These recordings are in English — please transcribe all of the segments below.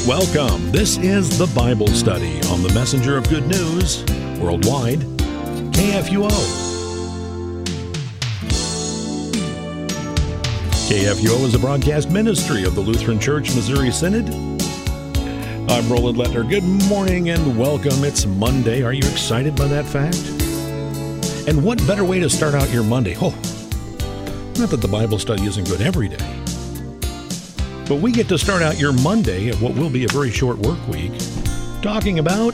Welcome. This is the Bible Study on the Messenger of Good News Worldwide, KFUO. KFUO is a broadcast ministry of the Lutheran Church Missouri Synod. I'm Roland Lettner. Good morning and welcome. It's Monday. Are you excited by that fact? And what better way to start out your Monday? Oh, not that the Bible study isn't good every day, but we get to start out your Monday at what will be a very short work week talking about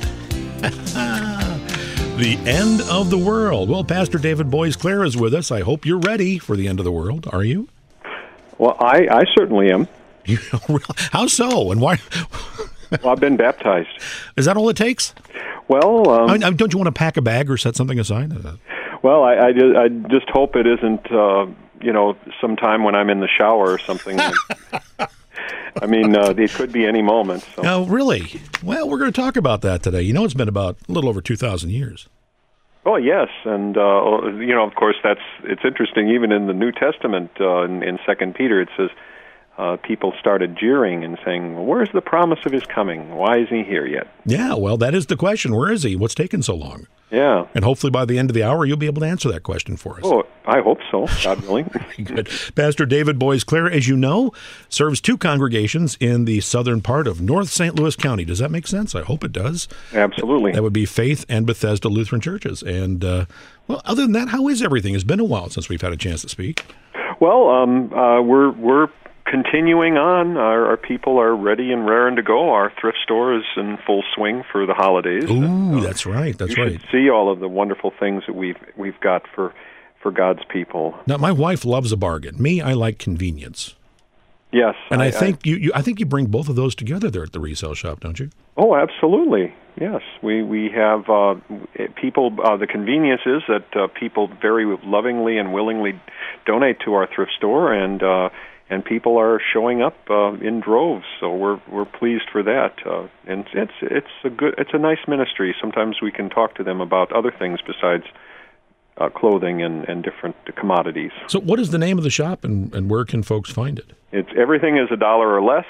the end of the world. Well, Pastor David Boyes-Clare is with us. I hope you're ready for the end of the world. Are you? Well, I certainly am. How so? And why? Well, I've been baptized. Is that all it takes? Well, don't you want to pack a bag or set something aside? Well, I just hope it isn't, sometime when I'm in the shower or something. I mean, it could be any moment. So. Oh, really? Well, we're going to talk about that today. You know, it's been about a little over 2,000 years. Oh, yes, and, of course, it's interesting. Even in the New Testament, in 2 Peter, it says, people started jeering and saying, well, where's the promise of his coming? Why isn't he here yet? Yeah, well, that is the question. Where is he? What's taken so long? Yeah. And hopefully by the end of the hour, you'll be able to answer that question for us. Oh, I hope so, God willing. Good. Pastor David Boyes-Clare, as you know, serves two congregations in the southern part of North St. Louis County. Does that make sense? I hope it does. Absolutely. That would be Faith and Bethesda Lutheran churches. And, well, other than that, how is everything? It's been a while since we've had a chance to speak. Well, we're continuing on. Our people are ready and raring to go. Our thrift store is in full swing for the holidays. Ooh, that's right. That's right. You should see all of the wonderful things that we've got for God's people. Now, my wife loves a bargain. Me, I like convenience. Yes, and I think you bring both of those together there at the resale shop, don't you? Oh, absolutely. Yes, we have people. The convenience is that people very lovingly and willingly donate to our thrift store, and people are showing up in droves. So we're pleased for that. And it's a nice ministry. Sometimes we can talk to them about other things besides clothing and different commodities. So what is the name of the shop, and where can folks find it? It's everything is $1 or less.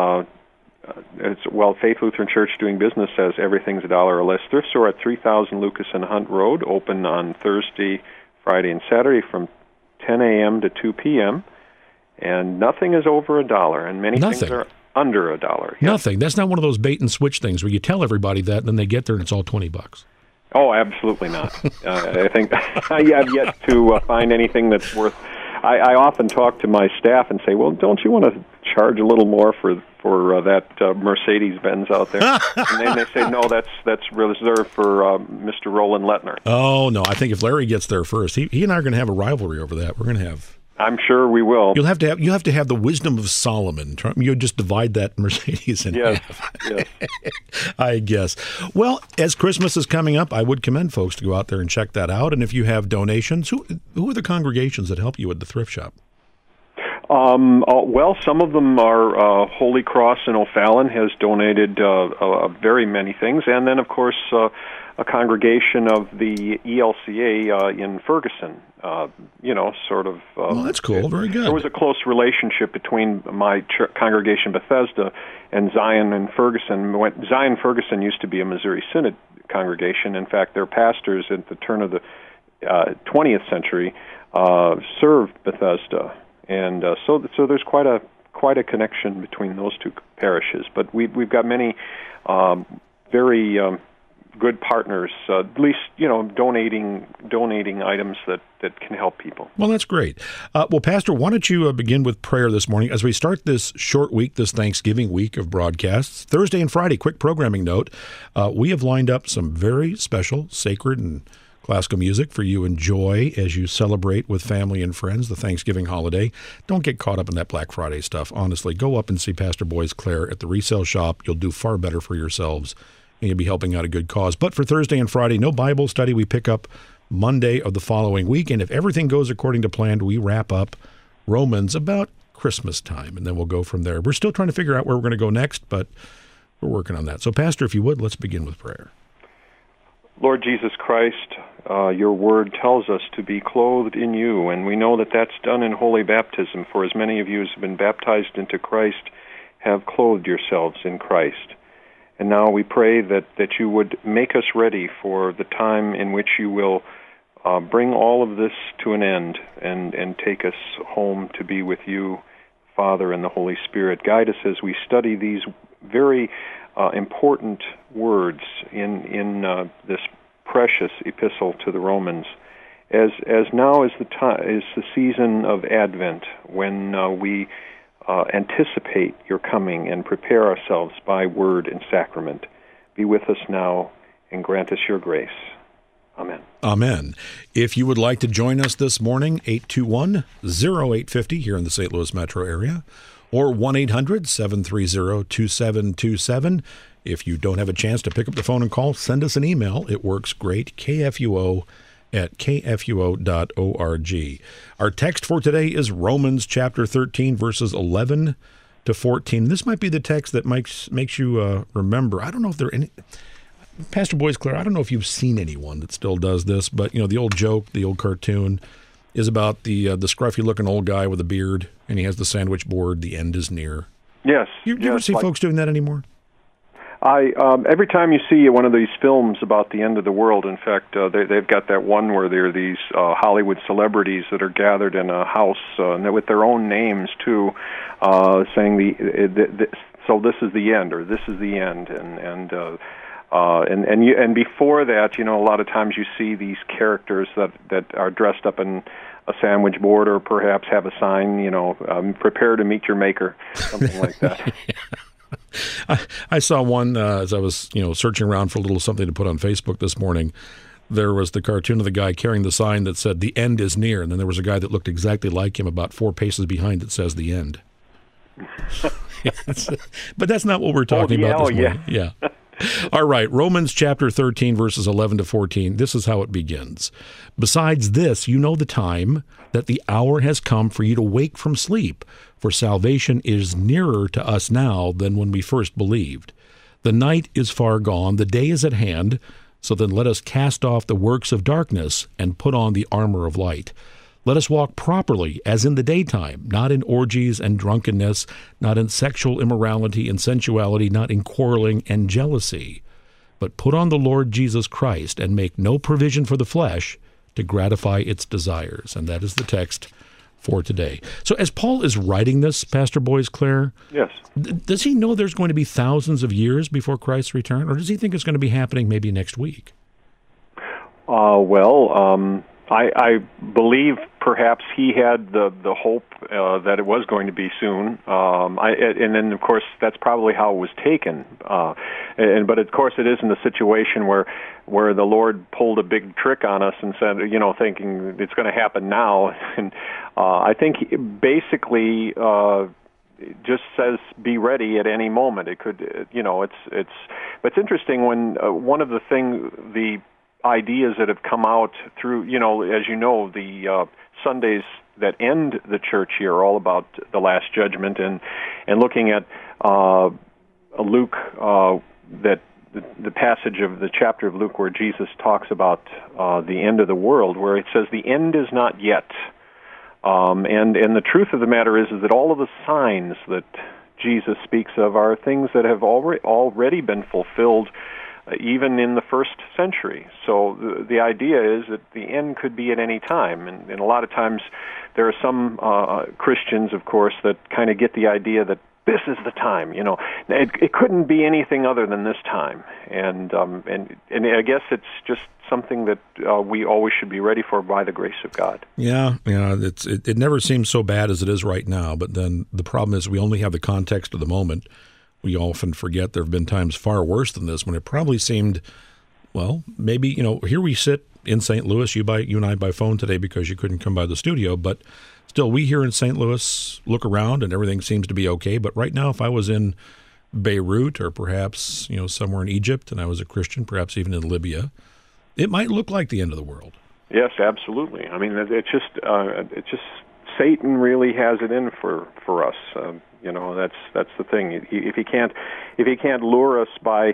Faith Lutheran Church Doing Business says everything's $1 or less. Thrift store at 3000 Lucas and Hunt Road, open on Thursday, Friday, and Saturday from 10 a.m. to 2 p.m. And nothing is over $1, and many things are under $1. Yes. Nothing. That's not one of those bait and switch things where you tell everybody that, and then they get there and it's all $20. Oh, absolutely not. I think I have yet to find anything that's worth. I often talk to my staff and say, "Well, don't you want to charge a little more for that Mercedes-Benz out there?" And then they say, "No, that's reserved for Mr. Roland Lettner." Oh no, I think if Larry gets there first, he and I are going to have a rivalry over that. We're going to have. I'm sure we will. You have to have the wisdom of Solomon. You just divide that Mercedes in half. Yes. I guess. Well, as Christmas is coming up, I would commend folks to go out there and check that out. And if you have donations, who are the congregations that help you at the thrift shop? Well, some of them are Holy Cross in O'Fallon has donated very many things, and then of course a congregation of the ELCA in Ferguson. Well, that's cool. Very good. There was a close relationship between my congregation Bethesda and Zion and Ferguson. Zion Ferguson used to be a Missouri Synod congregation. In fact, their pastors at the turn of the 20th century served Bethesda, and so there's quite a connection between those two parishes. But we've got many very good partners, at least donating items that can help people. Well, that's great. Well, Pastor, why don't you begin with prayer this morning as we start this short week, this Thanksgiving week of broadcasts. Thursday and Friday, quick programming note, we have lined up some very special, sacred, and classical music for you enjoy as you celebrate with family and friends the Thanksgiving holiday. Don't get caught up in that Black Friday stuff. Honestly, go up and see Pastor Boyes-Clare at the resale shop. You'll do far better for yourselves, and you'll be helping out a good cause. But for Thursday and Friday, no Bible study. We pick up Monday of the following week, and if everything goes according to plan, we wrap up Romans about Christmas time, and then we'll go from there. We're still trying to figure out where we're going to go next, but we're working on that. So, Pastor, if you would, let's begin with prayer. Lord Jesus Christ, your word tells us to be clothed in you, and we know that that's done in holy baptism. For as many of you as have been baptized into Christ, have clothed yourselves in Christ. And now we pray that you would make us ready for the time in which you will bring all of this to an end and take us home to be with you, Father, and the Holy Spirit. Guide us as we study these very important words in this precious epistle to the Romans. As now is the season of Advent, when we anticipate your coming and prepare ourselves by word and sacrament. Be with us now and grant us your grace. Amen. Amen. If you would like to join us this morning, 821-0850 here in the St. Louis metro area, or 1-800-730-2727. If you don't have a chance to pick up the phone and call, send us an email. It works great, kfuo@kfuo.org. Our text for today is Romans chapter 13, verses 11 to 14. This might be the text that makes you remember. I don't know if there are any... Pastor Boyce Clare, I don't know if you've seen anyone that still does this, but the old joke, the old cartoon is about the scruffy-looking old guy with a beard, and he has the sandwich board, the end is near. Yes. You ever see folks doing that anymore? Every time you see one of these films about the end of the world, in fact, they've got that one where there are these Hollywood celebrities that are gathered in a house with their own names, too, saying so this is the end, or this is the end, and before that, a lot of times you see these characters that are dressed up in a sandwich board, or perhaps have a sign, prepare to meet your maker, something like that. I saw one as I was, searching around for a little something to put on Facebook this morning. There was the cartoon of the guy carrying the sign that said, "The end is near," and then there was a guy that looked exactly like him about 4 paces behind that says, "The end." But that's not what we're talking about this morning. Yeah. All right, Romans chapter 13, verses 11 to 14. This is how it begins. "Besides this, you know the time, that the hour has come for you to wake from sleep, for salvation is nearer to us now than when we first believed. The night is far gone, the day is at hand, so then let us cast off the works of darkness and put on the armor of light. Let us walk properly as in the daytime, not in orgies and drunkenness, not in sexual immorality and sensuality, not in quarreling and jealousy. But put on the Lord Jesus Christ and make no provision for the flesh to gratify its desires." And that is the text for today. So as Paul is writing this, Pastor Boyce Clare, yes, does he know there's going to be thousands of years before Christ's return, or does he think it's going to be happening maybe next week? I believe perhaps he had the hope that it was going to be soon, and then of course that's probably how it was taken. But of course it isn't a situation where the Lord pulled a big trick on us and said, thinking it's going to happen now. And I think basically it just says be ready at any moment. It could, but it's interesting when one of the ideas that have come out through, as the Sundays that end the church here are all about the Last Judgment, and looking at Luke, that the passage of the chapter of Luke where Jesus talks about the end of the world, where it says the end is not yet. And the truth of the matter is that all of the signs that Jesus speaks of are things that have already been fulfilled even in the first century. So the idea is that the end could be at any time. And a lot of times there are some Christians, of course, that kind of get the idea that this is the time, It couldn't be anything other than this time. And I guess it's just something that we always should be ready for by the grace of God. Yeah, it never seems so bad as it is right now, but then the problem is we only have the context of the moment. We often forget there have been times far worse than this when it probably seemed, well, maybe, here we sit in St. Louis, you and I by phone today because you couldn't come by the studio, but still we here in St. Louis look around and everything seems to be okay. But right now, if I was in Beirut or perhaps, somewhere in Egypt and I was a Christian, perhaps even in Libya, it might look like the end of the world. Yes, absolutely. I mean, it's just Satan really has it in for us. That's the thing. If he can't lure us by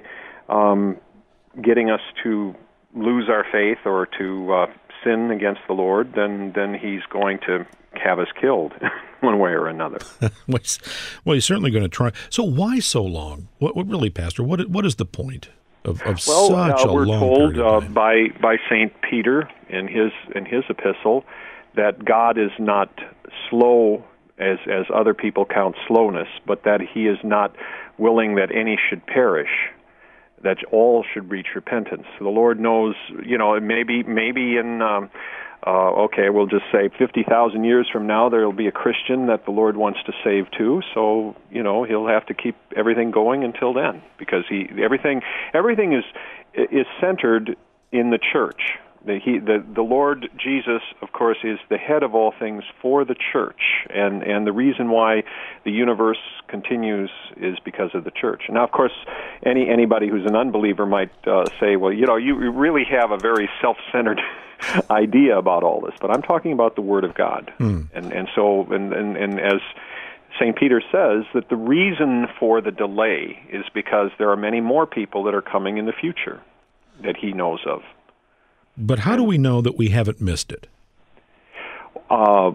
getting us to lose our faith or to sin against the Lord, then he's going to have us killed one way or another. Well, he's certainly going to try. So why so long? What really, Pastor? What is the point of such a we're long told period of time? by Saint Peter in his epistle that God is not slow as other people count slowness, but that He is not willing that any should perish, that all should reach repentance. The Lord knows, maybe in we'll just say 50,000 years from now, there will be a Christian that the Lord wants to save too. So, He'll have to keep everything going until then, because everything is centered in the church. The Lord Jesus, of course, is the head of all things for the church, and the reason why the universe continues is because of the church. Now, of course, anybody who's an unbeliever might say, well, you really have a very self-centered idea about all this, but I'm talking about the Word of God, and as St. Peter says, that the reason for the delay is because there are many more people that are coming in the future that He knows of. But how do we know that we haven't missed it? By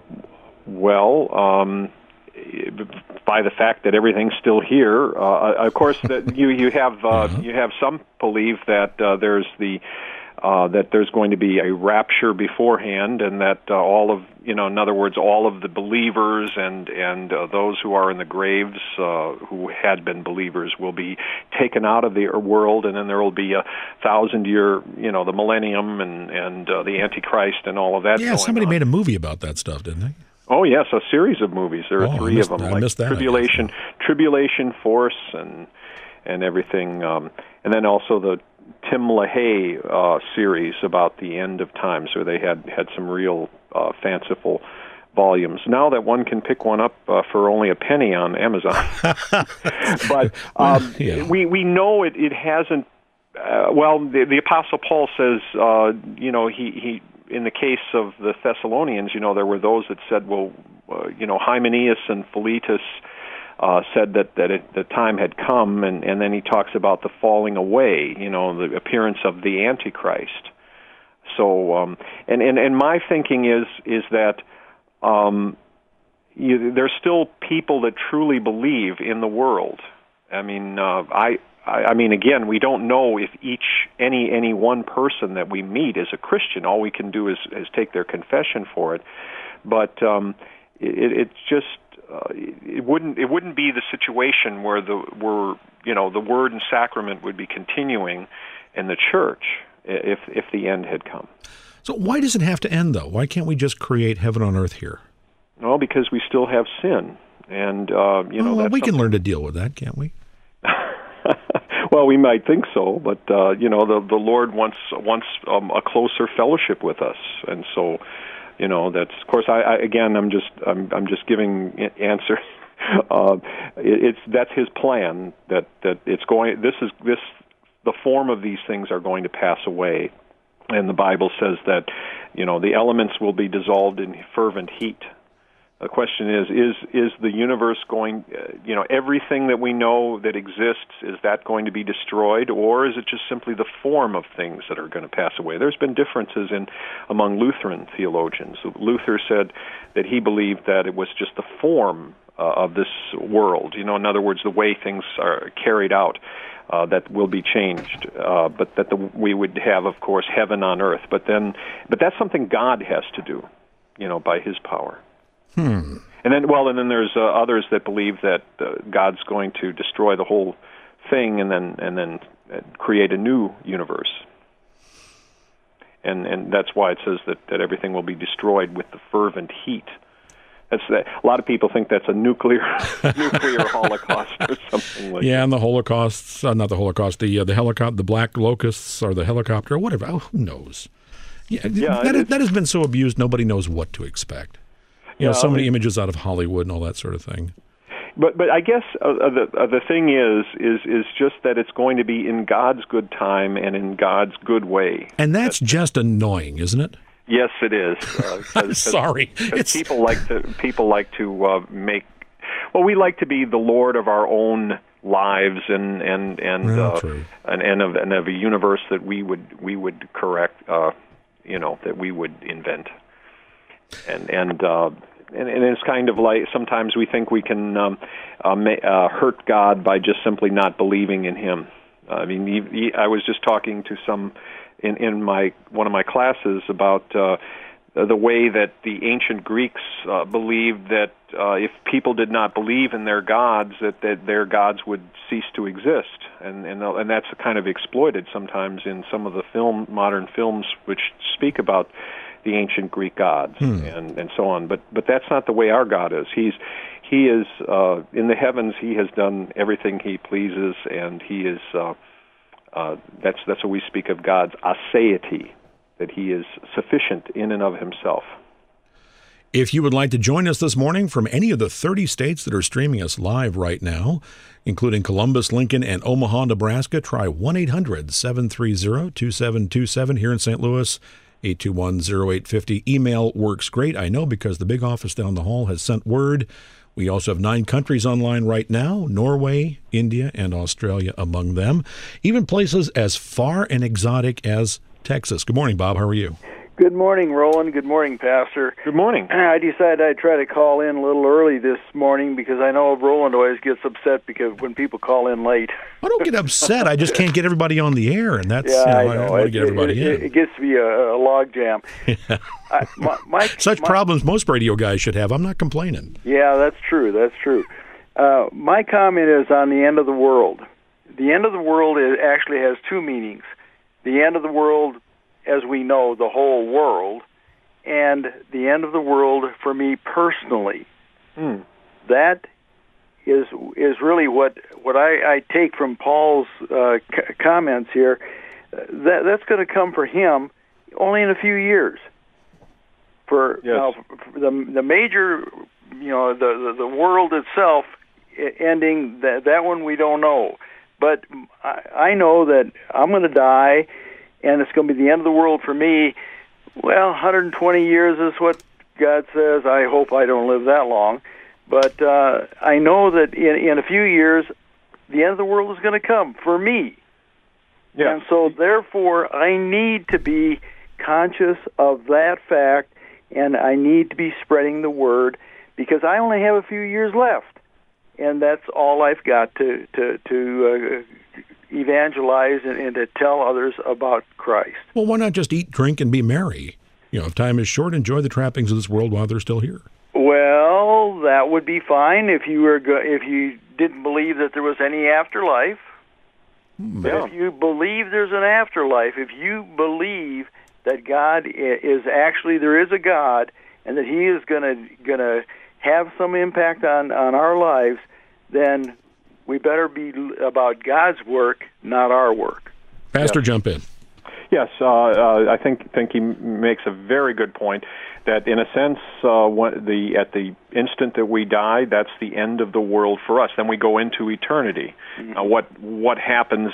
the fact that everything's still here. Of course, that you have some believe that that there's going to be a rapture beforehand, and that in other words, all of the believers and those who are in the graves who had been believers will be taken out of the world, and then there will be 1,000-year, the millennium and the Antichrist and all of that. Yeah, somebody made a movie about that stuff, didn't they? Oh yes, a series of movies. There are three of them, I missed that, Tribulation Force, and everything, and then also the Tim LaHaye series about the end of times, where they had some real fanciful volumes. Now that one can pick one up for only a penny on Amazon, but we know it hasn't. The Apostle Paul says, he in the case of the Thessalonians, there were those that said, Hymenaeus and Philetus said that the time had come, and then he talks about the falling away, the appearance of the Antichrist. So, and my thinking is that there's still people that truly believe in the world. I mean, again, we don't know if any one person that we meet is a Christian. All we can do is take their confession for it. But it's just it wouldn't be the situation where the Word and Sacrament would be continuing in the church if the end had come. So why does it have to end, though? Why can't we just create heaven on earth here? Well, because we still have sin, and we can learn to deal with that, can't we? Well, we might think so, but the Lord wants a closer fellowship with us, and so that's, of course, I'm just giving answer. That's His plan, that it's going. The form of these things are going to pass away, and the Bible says that the elements will be dissolved in fervent heat. The question is the universe going, everything that we know that exists, is that going to be destroyed, or is it just simply the form of things that are going to pass away? There's been differences among Lutheran theologians. Luther said that he believed that it was just the form of this world, in other words, the way things are carried out, that will be changed, but that we would have, of course, heaven on earth. But that's something God has to do, by His power. And then there's others that believe that God's going to destroy the whole thing and then create a new universe. And that's why it says that everything will be destroyed with the fervent heat. A lot of people think that's a nuclear holocaust or something like that. Yeah, and the Holocaust, not the Holocaust, the helicopter, the black locusts or the helicopter, or whatever. Oh, who knows? That has been so abused, nobody knows what to expect. So many images out of Hollywood and all that sort of thing. But I guess the thing is just that it's going to be in God's good time and in God's good way. And that's just annoying, isn't it? Yes, it is. I'm sorry. People like to make. Well, we like to be the Lord of our own lives and of a universe that we would correct. That we would invent. And And it's kind of like sometimes we think we can hurt God by just simply not believing in Him. I mean, I was just talking to some in one of my classes about the way that the ancient Greeks believed that if people did not believe in their gods, that their gods would cease to exist, and that's kind of exploited sometimes in some of the modern films which speak about the ancient Greek gods and so on. But that's not the way our God is. He is in the heavens. He has done everything He pleases, and He is. That's what we speak of God's aseity, that He is sufficient in and of Himself. If you would like to join us this morning from any of the 30 states that are streaming us live right now, including Columbus, Lincoln, and Omaha, Nebraska, try 1-800-730-2727 here in St. Louis. 821-0850. Email works great, I know, because the big office down the hall has sent word. We also have 9 countries online right now, Norway, India, and Australia among them. Even places as far and exotic as Texas. Good morning, Bob. How are you? Good morning, Roland. Good morning, Pastor. Good morning. I decided I'd try to call in a little early this morning because I know Roland always gets upset because when people call in late. I don't get upset. I just can't get everybody on the air, and that's I want to get everybody in. It gets to be a log jam. Such problems most radio guys should have. I'm not complaining. Yeah, that's true. That's true. My comment is on the end of the world. The end of the world actually has 2 meanings. The end of the world, as we know, the whole world, and the end of the world for me personally. That is really what I take from Paul's comments here. That's going to come for him only in a few years. For the major, the world itself ending, that one we don't know. But I know that I'm going to die, and it's going to be the end of the world for me. Well, 120 years is what God says. I hope I don't live that long. But I know that in a few years, the end of the world is going to come for me. Yeah. And so, therefore, I need to be conscious of that fact, and I need to be spreading the word because I only have a few years left. And that's all I've got to evangelize and to tell others about Christ. Well, why not just eat, drink, and be merry? If time is short, enjoy the trappings of this world while they're still here. Well, that would be fine if you didn't believe that there was any afterlife. But if you believe there's an afterlife, if you believe that God is actually, there is a God, and that He is going to have some impact on our lives, then we better be about God's work, not our work. Pastor, jump in. Yes, I think he makes a very good point that, in a sense, at the instant that we die, that's the end of the world for us. Then we go into eternity. What happens?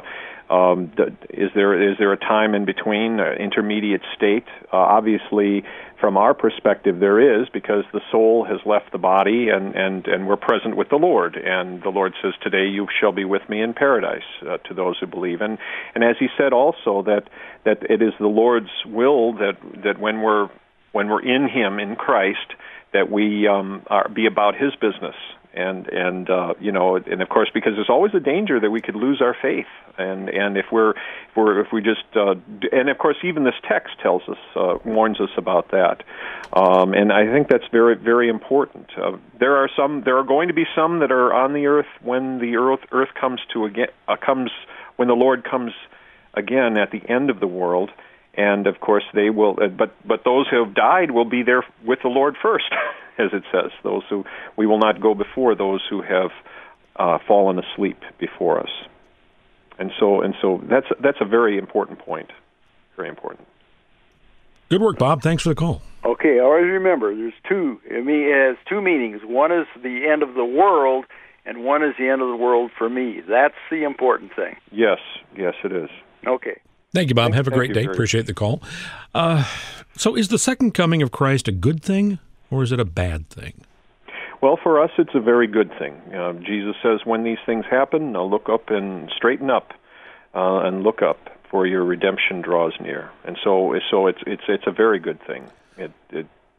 Is there a time in between, intermediate state? Obviously, from our perspective, there is, because the soul has left the body and we're present with the Lord. And the Lord says, "Today you shall be with me in paradise," to those who believe. And as He said also that it is the Lord's will that when we're in Him, in Christ, that we be about His business. And of course, because there's always a danger that we could lose our faith, and if we just and of course even this text tells us, warns us about that, and I think that's very, very important. There are going to be some that are on the earth when the earth comes when the Lord comes again at the end of the world. And of course they will, but those who have died will be there with the Lord first, as it says. Those who we will not go before those who have fallen asleep before us. And so that's a very important point. Very important. Good work, Bob. Thanks for the call. Okay, always remember there's two. It has 2 meanings. One is the end of the world, and one is the end of the world for me. That's the important thing. Yes, it is. Okay. Thank you, Bob. Have a great day. Appreciate the call. So is the second coming of Christ a good thing, or is it a bad thing? Well, for us, it's a very good thing. Jesus says when these things happen, look up and straighten up and look up, for your redemption draws near. And so it's a very good thing.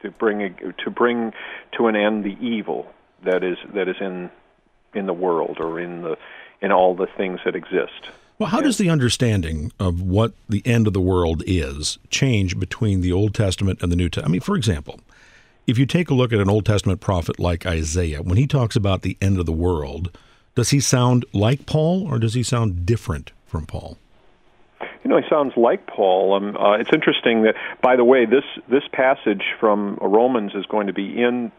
bring to an end the evil that is in the world, or in all the things that exist. Well, how does the understanding of what the end of the world is change between the Old Testament and the New Testament? I mean, for example, if you take a look at an Old Testament prophet like Isaiah, when he talks about the end of the world, does he sound like Paul, or does he sound different from Paul? He sounds like Paul. It's interesting that, by the way, this passage from Romans is going to be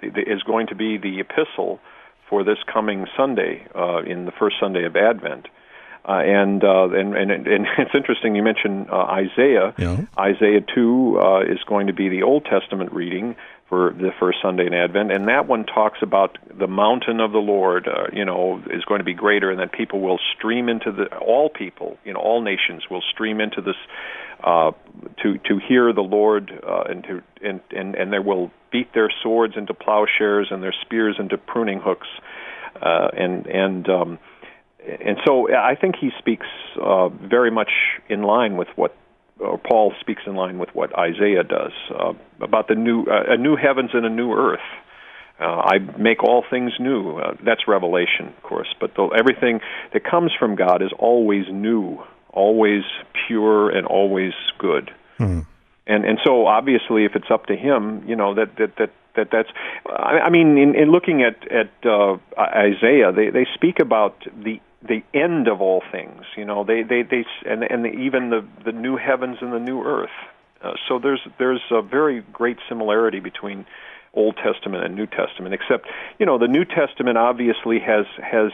the epistle for this coming Sunday, in the first Sunday of Advent. And it's interesting you mentioned Isaiah. Yeah. Isaiah 2 is going to be the Old Testament reading for the first Sunday in Advent, and that one talks about the mountain of the Lord, is going to be greater, and that people will stream into all people, all nations will stream into this to hear the Lord, and they will beat their swords into plowshares and their spears into pruning hooks, and so I think he speaks very much in line with what. Paul speaks in line with what Isaiah does about the a new heavens and a new earth. I make all things new. That's Revelation, of course. But everything that comes from God is always new, always pure, and always good. Hmm. And so obviously, if it's up to Him, that's. I mean, in looking at Isaiah, they speak about the end of all things, and even the new heavens and the new earth. So there's a very great similarity between Old Testament and New Testament, except the New Testament obviously has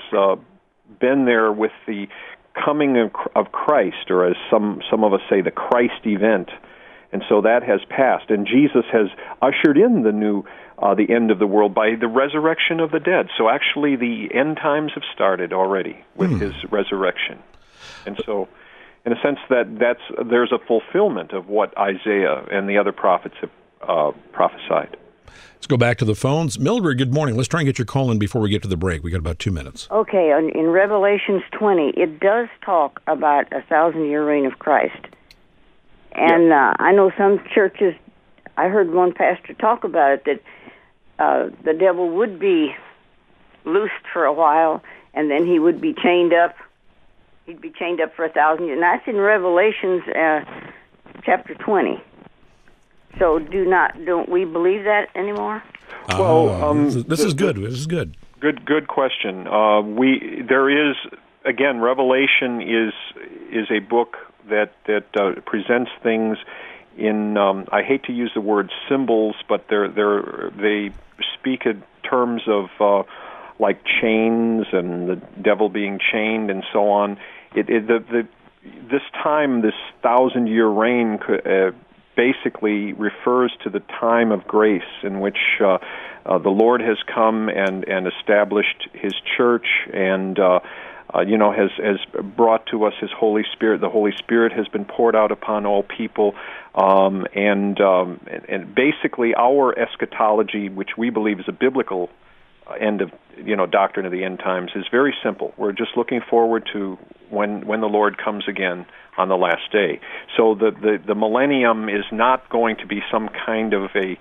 been there with the coming of Christ, or as some of us say, the Christ event, and so that has passed, and Jesus has ushered in the end of the world by the resurrection of the dead. So actually the end times have started already with His resurrection. And so, in a sense, there's a fulfillment of what Isaiah and the other prophets have prophesied. Let's go back to the phones. Mildred, good morning. Let's try and get your call in before we get to the break. We got about 2 minutes. Okay, in Revelations 20, it does talk about a 1,000-year reign of Christ. And I know some churches, I heard one pastor talk about it, that the devil would be loosed for a while, and then he would be chained up. He'd be chained up for 1,000 years. And that's in Revelations chapter 20. So don't we believe that anymore? Well, this is good. This is good. Good question. There is, again, Revelation is a book that presents things in, I hate to use the word symbols, but they speak in terms of like chains and the devil being chained and so on. This time, this 1,000-year reign basically refers to the time of grace in which the Lord has come and established His church and has brought to us His Holy Spirit. The Holy Spirit has been poured out upon all people, and basically our eschatology, which we believe is a biblical end of doctrine of the end times, is very simple. We're just looking forward to when the Lord comes again on the last day. So the millennium is not going to be some kind of a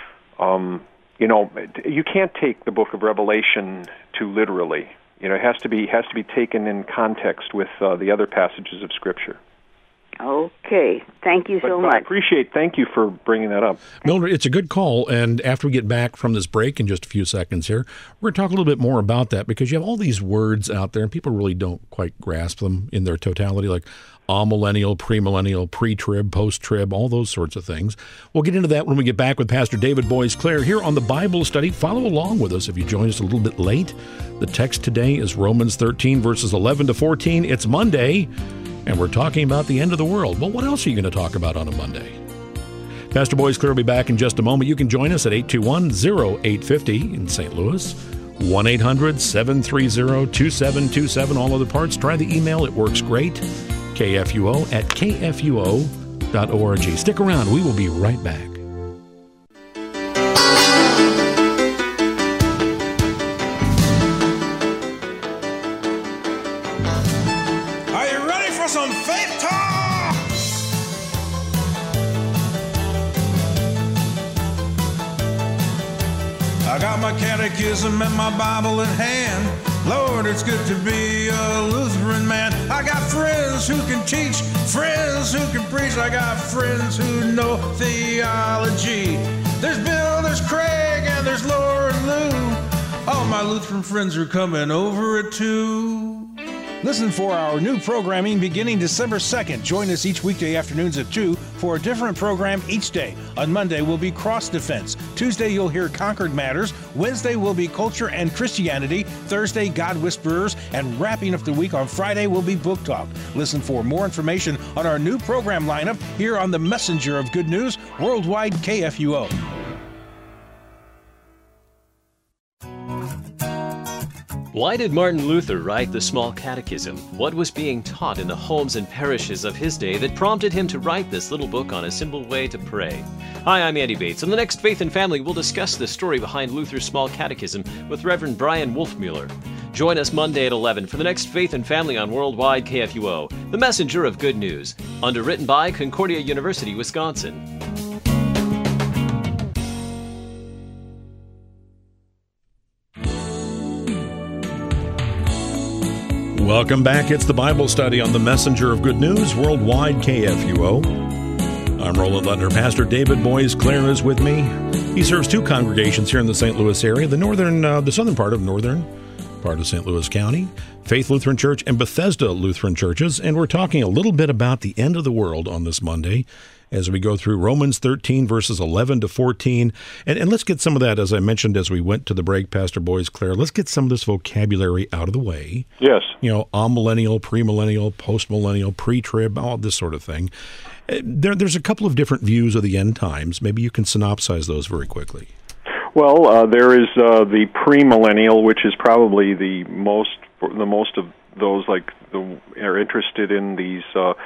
you can't take the book of Revelation too literally. It has to be taken in context with the other passages of Scripture. Okay. Thank you so much. Thank you for bringing that up. Mildred, it's a good call, and after we get back from this break in just a few seconds here, we're going to talk a little bit more about that, because you have all these words out there, and people really don't quite grasp them in their totality, like amillennial, premillennial, pre-trib, post-trib, all those sorts of things. We'll get into that when we get back with Pastor David Boies-Clare here on the Bible Study. Follow along with us if you join us a little bit late. The text today is Romans 13, verses 11 to 14. It's Monday, and we're talking about the end of the world. Well, what else are you going to talk about on a Monday? Pastor Boies-Clare will be back in just a moment. You can join us at 821-0850 in St. Louis, 1-800-730-2727. All other parts, try the email. It works great. KFUO@kfuo.org. Stick around. We will be right back. Are you ready for some faith talk? I got my catechism and my Bible in hand. Lord, it's good to be a Lutheran man. I got friends who can teach, friends who can preach. I got friends who know theology. There's Bill, there's Craig, and there's Laura and Lou. All my Lutheran friends are coming over at 2. Listen for our new programming beginning December 2nd. Join us each weekday afternoons at 2 for a different program each day. On Monday will be Cross Defense. Tuesday you'll hear Concord Matters. Wednesday will be Culture and Christianity. Thursday, God Whisperers. And wrapping up the week on Friday will be Book Talk. Listen for more information on our new program lineup here on the Messenger of Good News, Worldwide KFUO. Why did Martin Luther write the Small Catechism? What was being taught in the homes and parishes of his day that prompted him to write this little book on a simple way to pray? Hi, I'm Andy Bates. On the next Faith and Family, we'll discuss the story behind Luther's Small Catechism with Reverend Brian Wolfmueller. Join us Monday at 11 for the next Faith and Family on Worldwide KFUO, the messenger of good news. Underwritten by Concordia University, Wisconsin. Welcome back. It's the Bible study on the Messenger of Good News, Worldwide KFUO. I'm Roland Lutner. Pastor David Boies Clare is with me. He serves 2 congregations here in the St. Louis area, the southern part of St. Louis County, Faith Lutheran Church and Bethesda Lutheran Churches, and we're talking a little bit about the end of the world on this Monday as we go through Romans 13, verses 11 to 14. And let's get some of that, as I mentioned as we went to the break, Pastor Boies Clare, let's get some of this vocabulary out of the way. Yes. Amillennial, premillennial, postmillennial, pre-trib, all this sort of thing. There's a couple of different views of the end times. Maybe you can synopsize those very quickly. Well, there is the premillennial, which is probably the most of those are interested in these.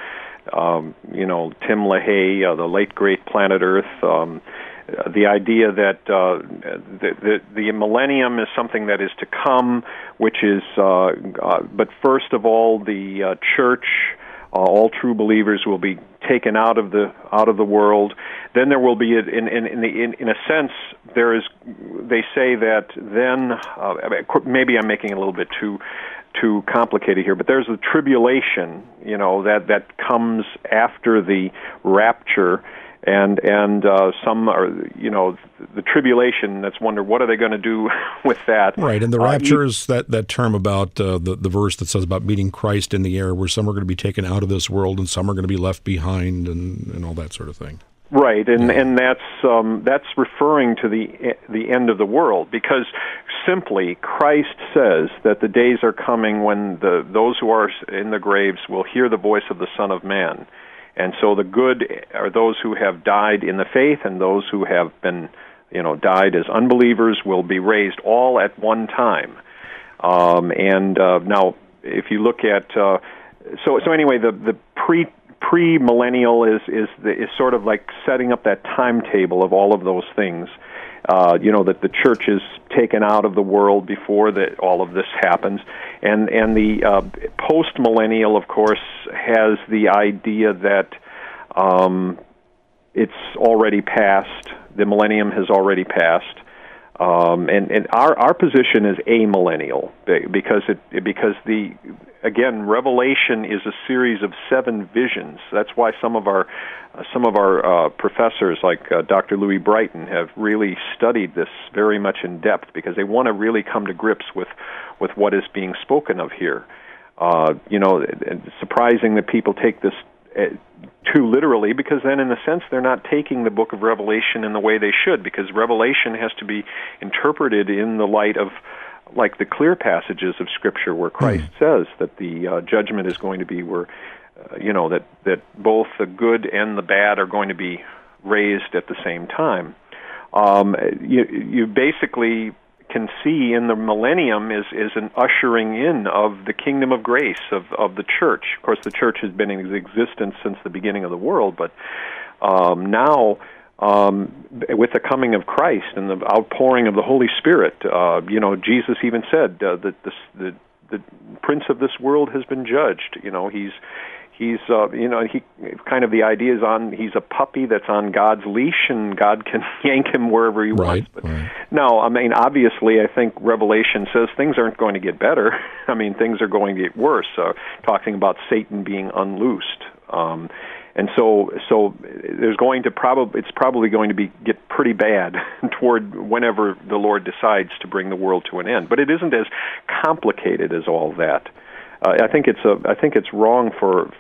Tim LaHaye, the late great planet Earth. The idea that the millennium is something that is to come, which is, but first of all, the church. All true believers will be taken out of the world. Then there will be, in a sense, there is. They say that then maybe I'm making it a little bit too complicated here, but there's a tribulation, that comes after the rapture. And some are, the tribulation, let's wonder, what are they going to do with that? Right, and the rapture is that term about the verse that says about meeting Christ in the air, where some are going to be taken out of this world and some are going to be left behind and all that sort of thing. Right, and that's referring to the end of the world, because simply Christ says that the days are coming when those who are in the graves will hear the voice of the Son of Man. And so the good are those who have died in the faith, and those who have been, died as unbelievers will be raised all at one time. Now, if you look at, so anyway, the premillennial is sort of like setting up that timetable of all of those things. That the church is taken out of the world before all of this happens. And the post-millennial, of course, has the idea that it's already passed. The millennium has already passed. And our position is amillennial, because Revelation is a series of 7 visions. That's why some of our professors, like Dr. Louis Brighton, have really studied this very much in depth, because they want to really come to grips with what is being spoken of here. It's surprising that people take this too literally, because then in a sense they're not taking the book of Revelation in the way they should, because Revelation has to be interpreted in the light of, like, the clear passages of Scripture where Christ says that the judgment is going to be where, that both the good and the bad are going to be raised at the same time. You basically can see in the millennium is an ushering in of the kingdom of grace of the church. Of course, the church has been in existence since the beginning of the world, but now, with the coming of Christ and the outpouring of the Holy Spirit, Jesus even said that the prince of this world has been judged. He's, he kind of the idea is he's a puppy that's on God's leash, and God can yank him wherever he wants. But no, I mean, obviously, I think Revelation says things aren't going to get better. I mean, things are going to get worse. Talking about Satan being unloosed, and so there's going to it's probably going to get pretty bad toward whenever the Lord decides to bring the world to an end. But it isn't as complicated as all that. I think it's wrong for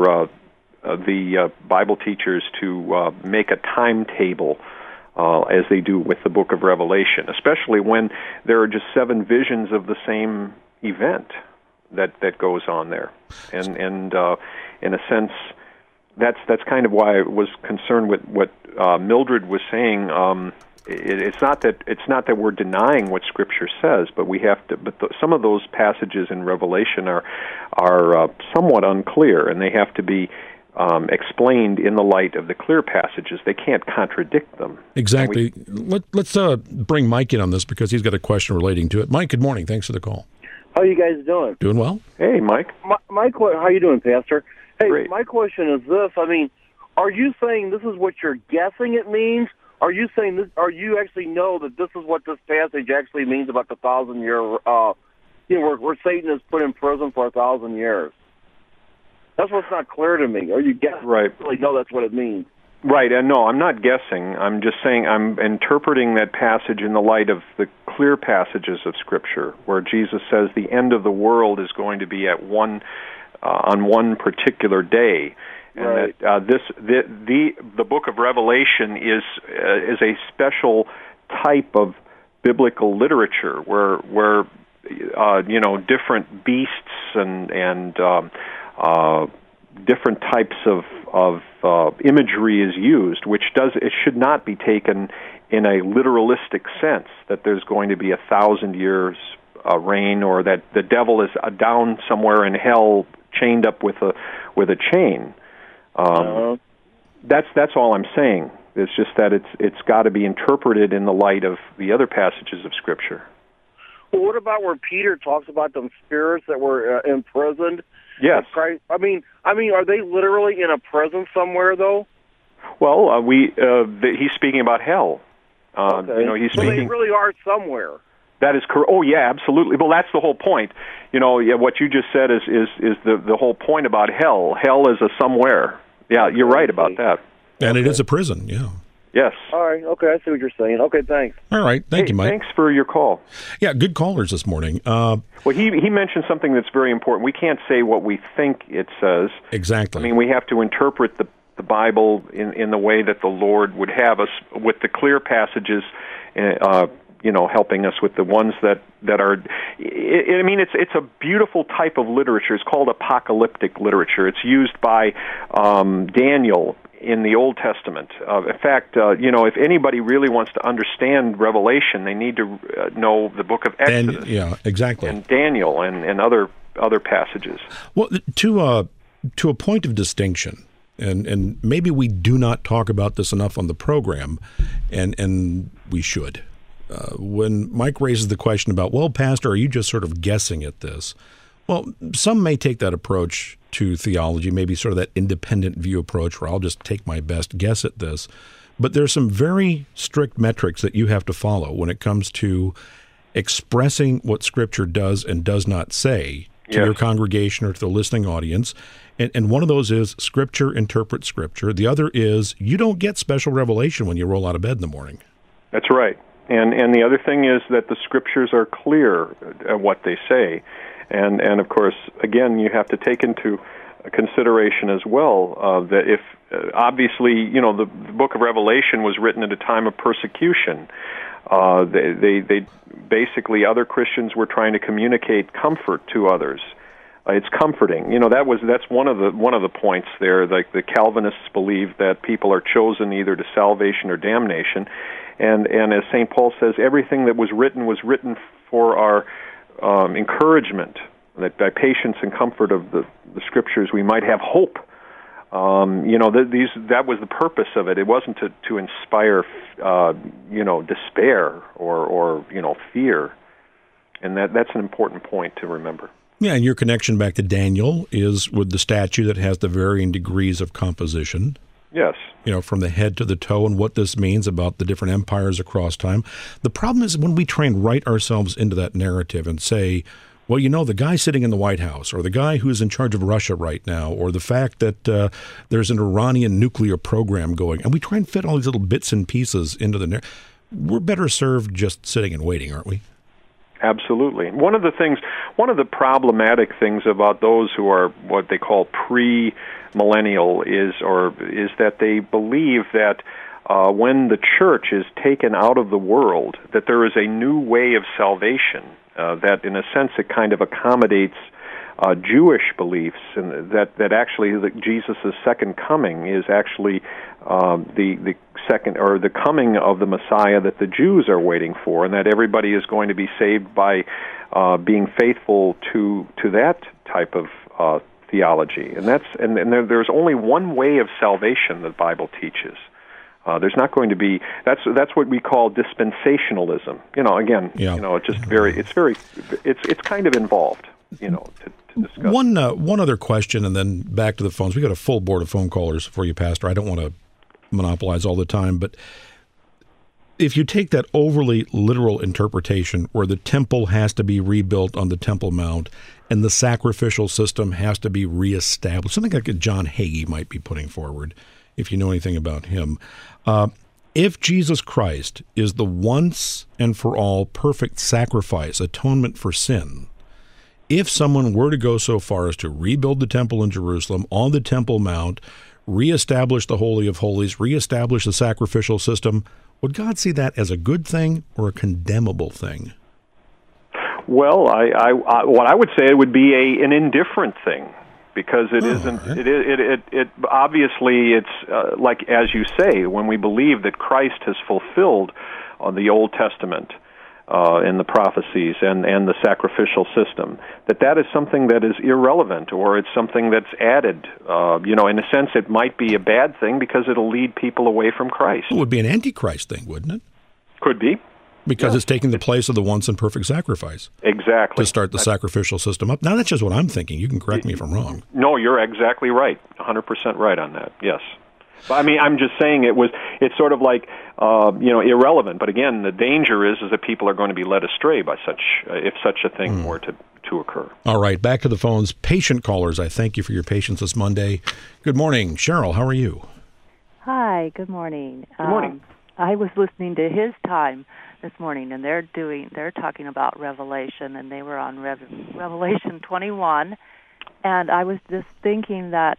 the Bible teachers to make a timetable as they do with the Book of Revelation, especially when there are just 7 visions of the same event that goes on there, and in a sense, that's kind of why I was concerned with what Mildred was saying. It's not that we're denying what Scripture says, but we have to. But some of those passages in Revelation are somewhat unclear, and they have to be explained in the light of the clear passages. They can't contradict them. Exactly. Let's bring Mike in on this because he's got a question relating to it. Mike, good morning. Thanks for the call. How are you guys doing? Doing well. Hey, Mike. How you doing, Pastor? Hey, Great. My question is this. I mean, are you saying this is what you're guessing it means? Are you saying this? Are you actually know that this is what this passage actually means about the 1,000-year? Where Satan is put in prison for 1,000 years. That's what's not clear to me. Are you guessing? Right. Really know that's what it means? Right, and no, I'm not guessing. I'm just saying I'm interpreting that passage in the light of the clear passages of Scripture, where Jesus says the end of the world is going to be on one particular day. And right. That the Book of Revelation is a special type of biblical literature where different beasts and different types of imagery is used, which it should not be taken in a literalistic sense that there's going to be 1,000 years reign, or that the devil is down somewhere in hell chained up with a chain. That's all I'm saying. It's just that it's got to be interpreted in the light of the other passages of Scripture. Well, what about where Peter talks about them spirits that were imprisoned? Yes. Christ? I mean, are they literally in a prison somewhere though? Well, he's speaking about hell. Okay. He's speaking. So they really are somewhere. That is correct. Oh, yeah, absolutely. Well, that's the whole point. What you just said is the whole point about hell. Hell is a somewhere. Yeah, you're right about that. And it is a prison, yeah. Yes. All right, okay, I see what you're saying. Okay, thanks. All right, thank you, Mike. Thanks for your call. Yeah, good callers this morning. Well, he mentioned something that's very important. We can't say what we think it says. Exactly. I mean, we have to interpret the Bible in the way that the Lord would have us, with the clear passages, helping us with the ones that are. I mean, it's a beautiful type of literature. It's called apocalyptic literature. It's used by Daniel in the Old Testament. In fact, if anybody really wants to understand Revelation, they need to know the book of Exodus. Exactly. And Daniel and other passages. Well, to a point of distinction, and maybe we do not talk about this enough on the program, and we should. When Mike raises the question about, well, Pastor, are you just sort of guessing at this? Well, some may take that approach to theology, maybe sort of that independent view approach where I'll just take my best guess at this. But there's some very strict metrics that you have to follow when it comes to expressing what Scripture does and does not say to your congregation or to the listening audience. And one of those is Scripture interprets Scripture. The other is you don't get special revelation when you roll out of bed in the morning. That's right. And the other thing is that the Scriptures are clear at what they say. And of course, again, you have to take into consideration as well that if, obviously, the book of Revelation was written at a time of persecution. They basically, other Christians were trying to communicate comfort to others. It's comforting. That's one of the points there. Like the Calvinists believe that people are chosen either to salvation or damnation. And as St. Paul says, everything that was written for our encouragement, that by patience and comfort of the Scriptures we might have hope. That was the purpose of it. It wasn't to inspire, despair or fear. And that's an important point to remember. Yeah, and your connection back to Daniel is with the statue that has the varying degrees of composition. Yes. From the head to the toe, and what this means about the different empires across time. The problem is when we try and write ourselves into that narrative and say, well, the guy sitting in the White House, or the guy who's in charge of Russia right now, or the fact that there's an Iranian nuclear program going, and we try and fit all these little bits and pieces into the narrative. We're better served just sitting and waiting, aren't we? Absolutely. One of the problematic things about those who are what they call pre-millennial is that they believe that when the church is taken out of the world, that there is a new way of salvation, that in a sense it kind of accommodates Jewish beliefs, and that actually Jesus' second coming is actually the second, or the coming of the Messiah that the Jews are waiting for, and that everybody is going to be saved by being faithful to that type of theology. And there's only one way of salvation the Bible teaches. There's not going to be. That's what we call dispensationalism. It's kind of involved. To discuss. One other question, and then back to the phones. We got a full board of phone callers for you, Pastor. I don't want to monopolize all the time, but if you take that overly literal interpretation where the temple has to be rebuilt on the Temple Mount and the sacrificial system has to be reestablished, something like John Hagee might be putting forward, if you know anything about him. If Jesus Christ is the once and for all perfect sacrifice, atonement for sin, if someone were to go so far as to rebuild the temple in Jerusalem on the Temple Mount, reestablish the Holy of Holies, reestablish the sacrificial system, would God see that as a good thing or a condemnable thing? Well, what I would say it would be an indifferent thing, because it isn't. Right. It obviously it's like as you say, when we believe that Christ has fulfilled the Old Testament in the prophecies and the sacrificial system, that is something that is irrelevant, or it's something that's added. In a sense, it might be a bad thing because it'll lead people away from Christ. It would be an antichrist thing, wouldn't it? Could be. Because it's taking the place of the once and perfect sacrifice. Exactly. To start the sacrificial system up. Now, that's just what I'm thinking. You can correct me if I'm wrong. No, you're exactly right. 100% right on that, yes. I mean, I'm just saying it's sort of like, irrelevant. But again, the danger is that people are going to be led astray by if such a thing were to occur. All right, back to the phones. Patient callers, I thank you for your patience this Monday. Good morning. Cheryl, how are you? Hi, good morning. Good morning. I was listening to His Time this morning, and they're talking about Revelation, and they were on Revelation 21, and I was just thinking that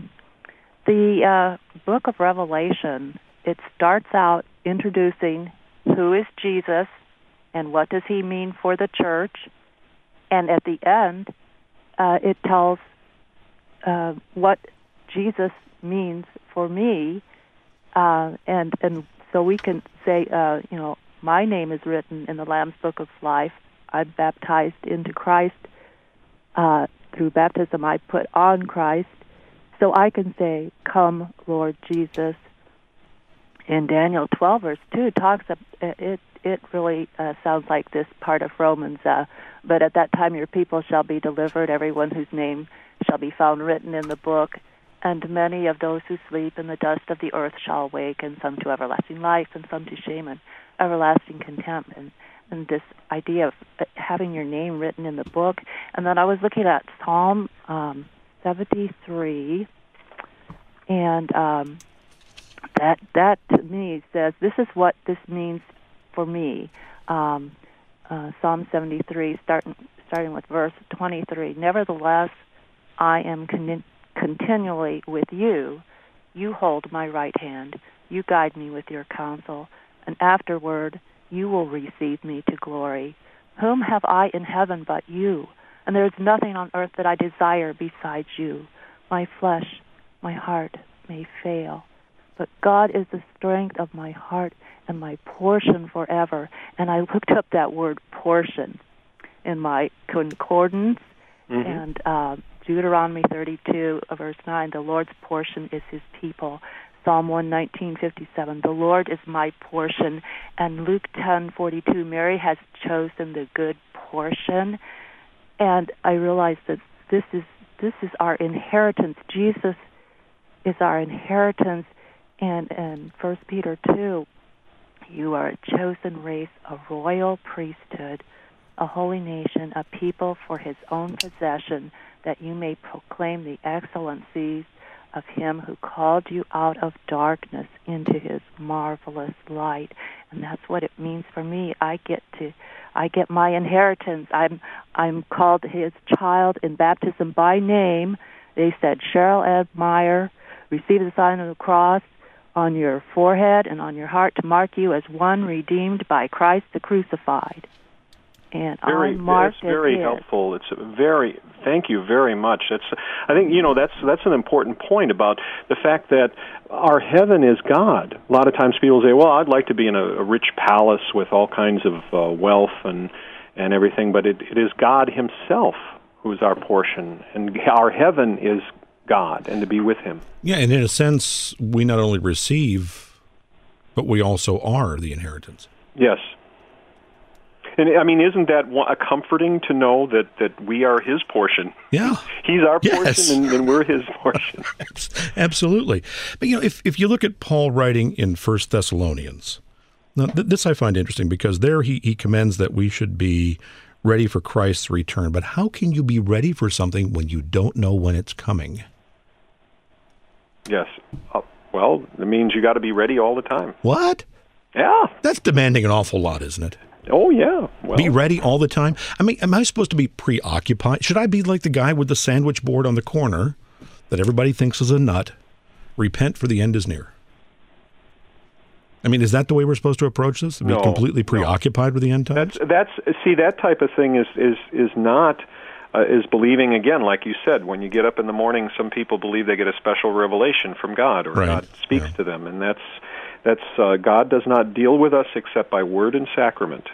the book of Revelation, it starts out introducing who is Jesus and what does he mean for the church, and at the end it tells what Jesus means for me, and so we can say, my name is written in the Lamb's Book of Life. I'm baptized into Christ. Through baptism, I put on Christ. So I can say, come, Lord Jesus. In Daniel 12, verse 2, it really sounds like this part of Romans. But at that time your people shall be delivered, everyone whose name shall be found written in the book. And many of those who sleep in the dust of the earth shall awake, and some to everlasting life, and some to shame and everlasting contempt. And this idea of having your name written in the book. And then I was looking at Psalm 73, and that to me says, this is what this means for me. Psalm 73, starting with verse 23. Nevertheless, I am continually with you. You hold my right hand. You guide me with your counsel, and afterward you will receive me to glory. Whom have I in heaven but you? And there is nothing on earth that I desire besides you. My flesh, my heart may fail, but God is the strength of my heart and my portion forever. And I looked up that word portion in my concordance, and Deuteronomy 32, verse 9, the Lord's portion is his people. Psalm 119:57, the Lord is my portion. And Luke 10:42, Mary has chosen the good portion. And I realized that this is our inheritance. Jesus is our inheritance. And in 1 Peter 2, you are a chosen race, a royal priesthood, a holy nation, a people for his own possession, that you may proclaim the excellencies of him who called you out of darkness into his marvelous light. And that's what it means for me. I get my inheritance. I'm called his child in baptism by name. They said, Cheryl Ed Meyer, receive the sign of the cross on your forehead and on your heart to mark you as one redeemed by Christ the crucified. And I'm marked as his. It's very helpful. Thank you very much. I think, that's an important point about the fact that our heaven is God. A lot of times people say, well, I'd like to be in a rich palace with all kinds of wealth and everything, but it is God himself who is our portion, and our heaven is God, and to be with him. Yeah, and in a sense, we not only receive, but we also are the inheritance. Yes. And I mean, isn't that comforting to know that we are his portion? Yeah. He's our portion, and we're his portion. Absolutely. But, if you look at Paul writing in 1 Thessalonians, now this I find interesting, because there he commends that we should be ready for Christ's return. But how can you be ready for something when you don't know when it's coming? Yes. Well, it means you got to be ready all the time. What? Yeah. That's demanding an awful lot, isn't it? Oh, yeah. Well, be ready all the time? I mean, am I supposed to be preoccupied? Should I be like the guy with the sandwich board on the corner that everybody thinks is a nut? Repent, for the end is near. I mean, is that the way we're supposed to approach this? Be completely preoccupied with the end times? That type of thing is not... is believing, again, like you said, when you get up in the morning, some people believe they get a special revelation from God, or God speaks to them, and that's God does not deal with us except by word and sacrament,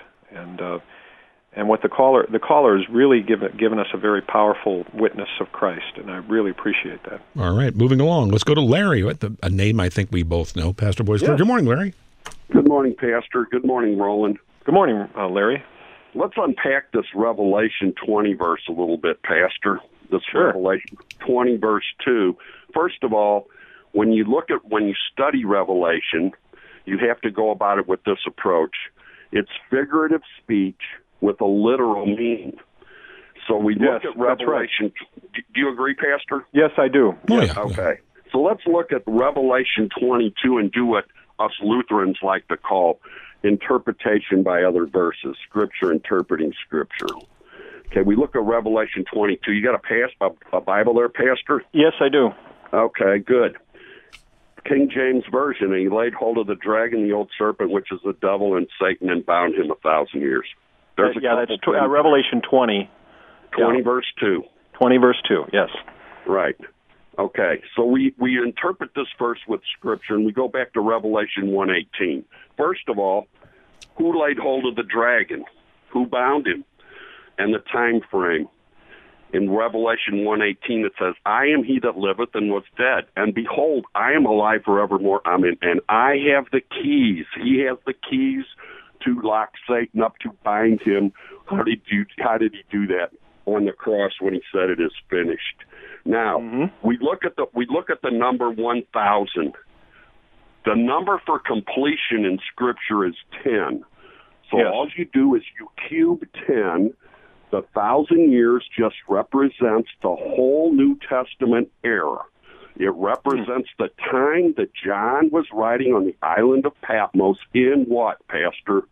and what the caller has really given us a very powerful witness of Christ, and I really appreciate that. All right, moving along, let's go to Larry, a name I think we both know, Pastor Boisler. Yes. Good morning, Larry. Good morning, Pastor. Good morning, Roland. Good morning, Larry. Let's unpack this Revelation 20 verse a little bit, Pastor. This Revelation 20 verse 2. First of all, when you study Revelation, you have to go about it with this approach. It's figurative speech with a literal meaning. So we look at Revelation. Right. Do you agree, Pastor? Yes, I do. Oh, yeah. Okay. So let's look at Revelation 22 and do what us Lutherans like to call interpretation by other verses, Scripture interpreting Scripture. Okay, we look at Revelation 22. You got a Bible there, Pastor? Yes, I do. Okay, good. King James Version, and he laid hold of the dragon, the old serpent, which is the devil and Satan, and bound him 1,000 years. That's Revelation 20. 20 verse 2. 20 verse 2, yes. Right. Okay, so we interpret this verse with Scripture, and we go back to Revelation 1:18. First of all, who laid hold of the dragon? Who bound him? And the time frame. In Revelation 1:18, it says, I am he that liveth and was dead, and behold, I am alive forevermore. Amen. And I have the keys. He has the keys to lock Satan up, to bind him. How did he do that? On the cross when he said it is finished. Now, we look at the number 1,000. The number for completion in Scripture is 10. So all you do is you cube 10. The 1,000 years just represents the whole New Testament era. It represents the time that John was writing on the island of Patmos in what, Pastor?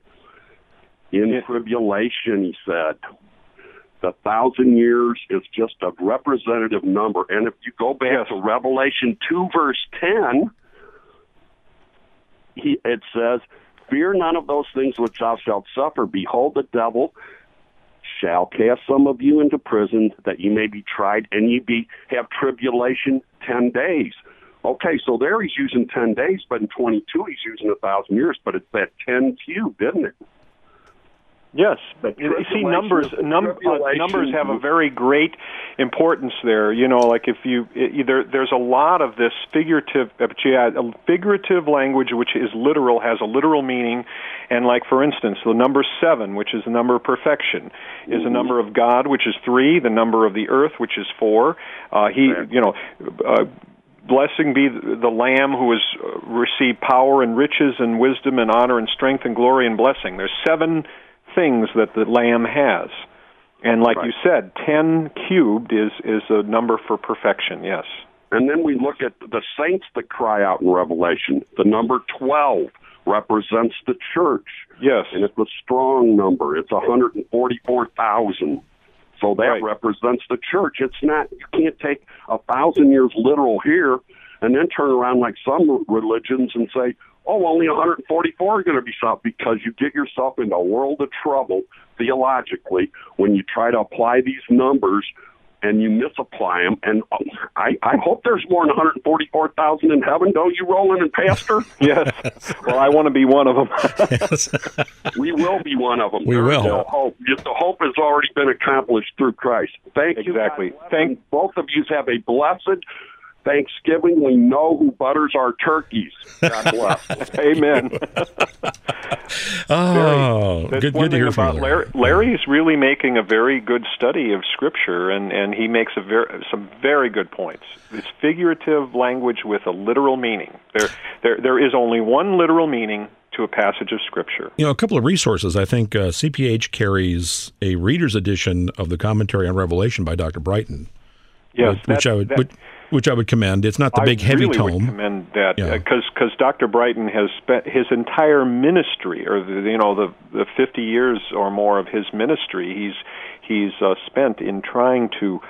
In tribulation, he said. The 1,000 years is just a representative number. And if you go back to Revelation 2, verse 10, it says, fear none of those things which thou shalt suffer. Behold, the devil shall cast some of you into prison, that ye may be tried, and ye have tribulation 10 days. Okay, so there he's using 10 days, but in 22 he's using 1,000 years, but it's that 10 cubed, isn't it? Yes, but you see, numbers have a very great importance there. You know, like if there's a lot of this figurative language, which is literal, has a literal meaning, and like for instance, the number 7, which is the number of perfection, is the number of God, which is 3, the number of the earth, which is 4. Blessing be the Lamb who has received power and riches and wisdom and honor and strength and glory and blessing. There's 7 things that the Lamb has. And like you said, 10 cubed is a number for perfection, yes. And then we look at the saints that cry out in Revelation. The number 12 represents the church. Yes. And it's a strong number. It's 144,000. So that represents the church. It's not, you can't take 1,000 years literal here and then turn around like some religions and say, oh, only 144 are going to be solved, because you get yourself in a world of trouble theologically when you try to apply these numbers and you misapply them. And I hope there's more than 144,000 in heaven. Don't you, Roland and Pastor? Yes. Well, I want to be one of them. Yes. We will be one of them. We will. No hope. The hope has already been accomplished through Christ. Thank you. Exactly. Both of you have a blessed Thanksgiving. We know who butters our turkeys. God bless. Amen. Good to hear from you, Larry. Larry's really making a very good study of Scripture, and he makes some very good points. It's figurative language with a literal meaning. There is only one literal meaning to a passage of Scripture. You know, a couple of resources. I think CPH carries a reader's edition of the Commentary on Revelation by Dr. Brighton. Yes, which I would commend. It's not the big heavy tome. I really would commend that because Dr. Brighton has spent his entire ministry, or the 50 years or more of his ministry, he's spent in trying to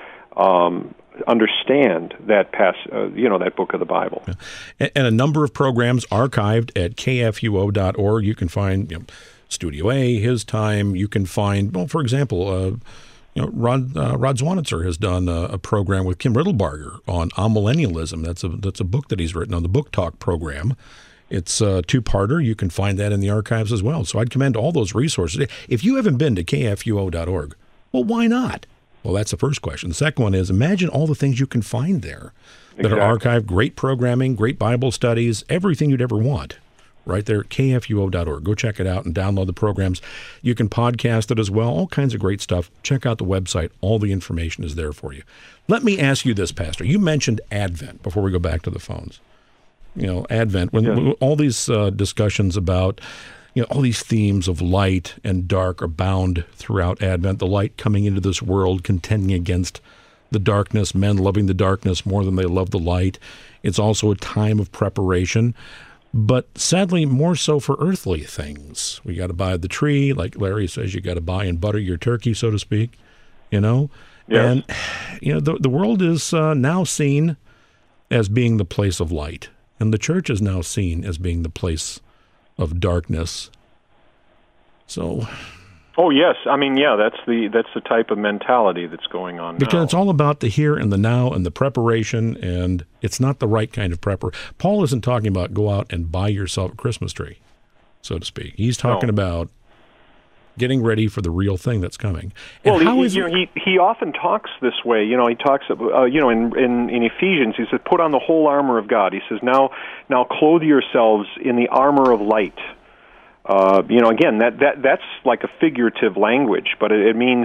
understand that that book of the Bible. Yeah. And a number of programs archived at kfuo.org. You can find Studio A, His Time. You can find, well, for example, Rod Zwanitzer has done a program with Kim Riddlebarger on amillennialism. That's a book that he's written on the Book Talk program. It's a 2-parter. You can find that in the archives as well. So I'd commend all those resources. If you haven't been to kfuo.org, well, why not? Well, that's the first question. The second one is, imagine all the things you can find there that are archived, great programming, great Bible studies, everything you'd ever want. Right there at kfuo.org. Go check it out and download the programs. You can podcast it as well. All kinds of great stuff. Check out the website. All the information is there for you. Let me ask you this, Pastor. You mentioned Advent before we go back to the phones. Advent, when all these discussions about all these themes of light and dark are bound throughout Advent. The light coming into this world, contending against the darkness, men loving the darkness more than they love the light. It's also a time of preparation. But sadly, more so for earthly things. We got to buy the tree, like Larry says. You got to buy and butter your turkey, so to speak. Yes. And the world is now seen as being the place of light, and the church is now seen as being the place of darkness. So. Oh yes, I mean that's the type of mentality that's going on now. Because it's all about the here and the now and the preparation, and it's not the right kind of preparation. Paul isn't talking about go out and buy yourself a Christmas tree, so to speak. He's talking about getting ready for the real thing that's coming. And he often talks this way. He talks in Ephesians. He says, "Put on the whole armor of God." He says, "Now clothe yourselves in the armor of light." Again, that's like a figurative language, but it means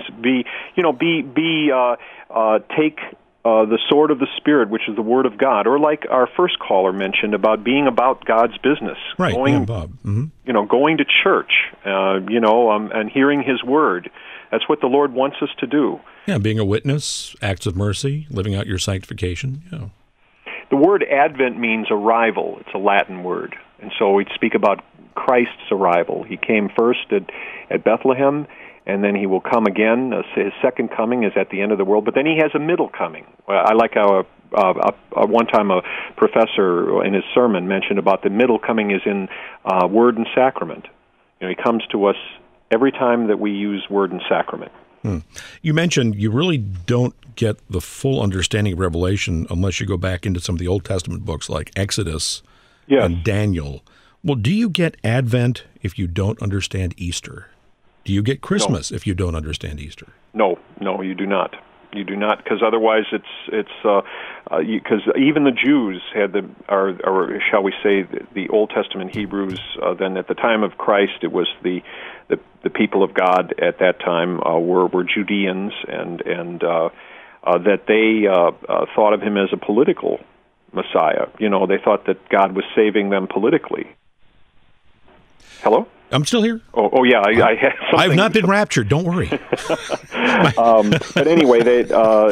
take the sword of the Spirit, which is the Word of God, or like our first caller mentioned about being about God's business, right? Bob. Mm-hmm. Going to church, and hearing His Word. That's what the Lord wants us to do. Yeah, being a witness, acts of mercy, living out your sanctification. Yeah. The word Advent means arrival. It's a Latin word, and so we speak about Christ's arrival. He came first at Bethlehem, and then he will come again. His second coming is at the end of the world, but then he has a middle coming. I like how one time a professor in his sermon mentioned about the middle coming is in word and sacrament. He comes to us every time that we use word and sacrament. You mentioned you really don't get the full understanding of Revelation unless you go back into some of the Old Testament books like Exodus and Daniel. Well, do you get Advent if you don't understand Easter? Do you get Christmas if you don't understand Easter? No, you do not. You do not, because otherwise it's because even the Jews had or shall we say, the Old Testament Hebrews. Then at the time of Christ, it was the people of God at that time were Judeans, and that they thought of him as a political Messiah. They thought that God was saving them politically. Hello? I'm still here. Oh yeah, I had something. I've not been raptured. Don't worry. But anyway, there's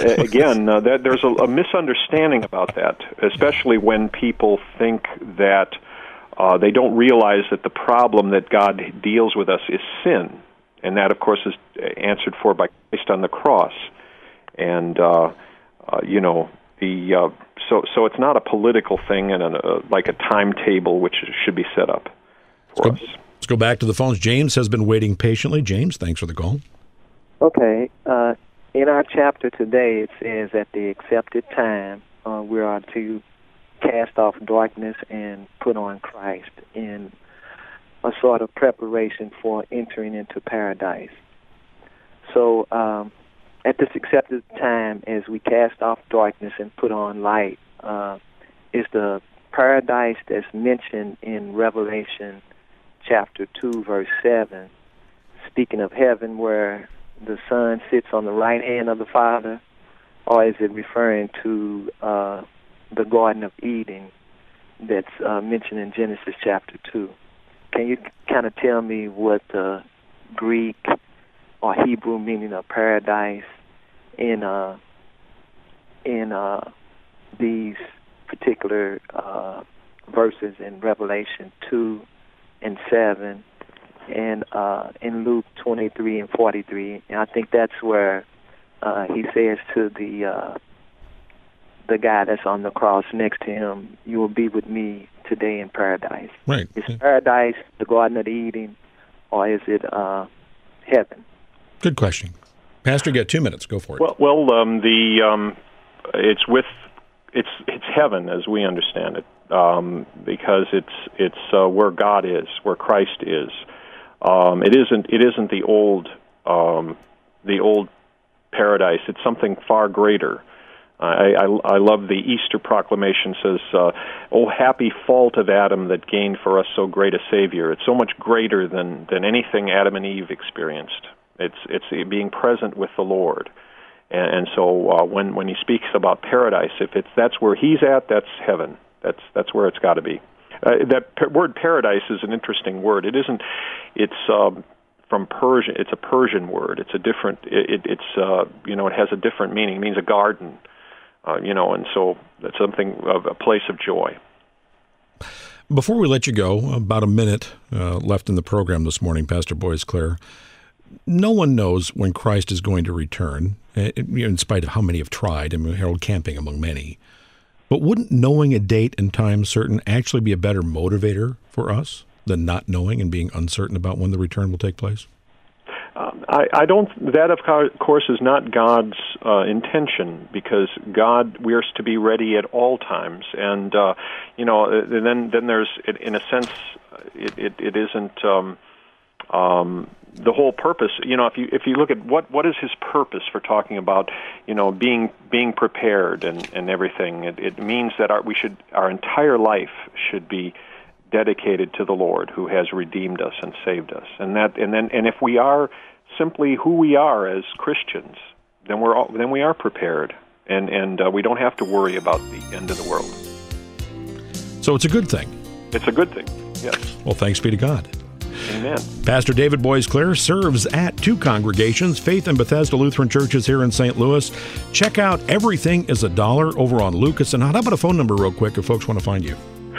a misunderstanding about that, especially when people think that they don't realize that the problem that God deals with us is sin, and that, of course, is answered for by Christ on the cross. And so it's not a political thing and like a timetable which should be set up for us. Let's go back to the phones. James has been waiting patiently. James, thanks for the call. Okay. In our chapter today, it says at the accepted time, we are to cast off darkness and put on Christ in a sort of preparation for entering into paradise. So at this accepted time, as we cast off darkness and put on light, is the paradise that's mentioned in Revelation chapter 2, verse 7, speaking of heaven where the Son sits on the right hand of the Father, or is it referring to the Garden of Eden that's mentioned in Genesis chapter 2? Can you kind of tell me what the Greek or Hebrew meaning of paradise in these particular verses in Revelation 2 and 7, and in Luke 23 and 43, and I think that's where he says to the guy that's on the cross next to him, "You will be with me today in paradise." Right. Is paradise the Garden of Eden, or is it heaven? Good question, Pastor. You got 2 minutes. Go for it. It's heaven as we understand it. Because it's where God is, where Christ is. It isn't the old paradise. It's something far greater. I love the Easter proclamation says, "Oh, happy fault of Adam that gained for us so great a Savior." It's so much greater than anything Adam and Eve experienced. It's being present with the Lord. And so when he speaks about paradise, that's where he's at, that's heaven. That's where it's got to be. That word paradise is an interesting word. It isn't. It's from Persian. It's a Persian word. It's a different. It has a different meaning. It means a garden. And so that's something of a place of joy. Before we let you go, about a minute left in the program this morning, Pastor Boisclair. No one knows when Christ is going to return, in spite of how many have tried. Harold Camping among many. But wouldn't knowing a date and time certain actually be a better motivator for us than not knowing and being uncertain about when the return will take place? I don't. That, of course, is not God's intention, because we are to be ready at all times, and then there's, in a sense, it isn't. The whole purpose, if you look at what is his purpose for talking about, being prepared and everything, it means that our entire life should be dedicated to the Lord who has redeemed us and saved us, and if we are simply who we are as Christians, then we are prepared, and we don't have to worry about the end of the world. So it's a good thing. It's a good thing. Yes. Well, thanks be to God. Amen. Pastor David Boisclair serves at 2 congregations, Faith and Bethesda Lutheran Churches here in St. Louis. Check out Everything is $1 over on Lucas. And how about a phone number real quick if folks want to find you?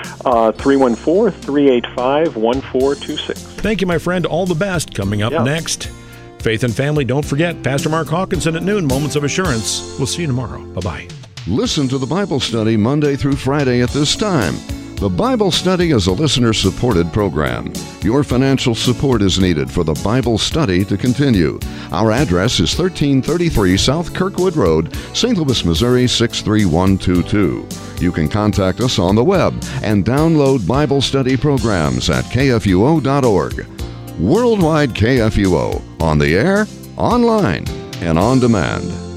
314-385-1426. Thank you, my friend. All the best. Coming up next, Faith and Family. Don't forget, Pastor Mark Hawkinson at noon, Moments of Assurance. We'll see you tomorrow. Bye-bye. Listen to the Bible study Monday through Friday at this time. The Bible study is a listener-supported program. Your financial support is needed for the Bible study to continue. Our address is 1333 South Kirkwood Road, St. Louis, Missouri 63122. You can contact us on the web and download Bible study programs at kfuo.org. Worldwide KFUO, on the air, online, and on demand.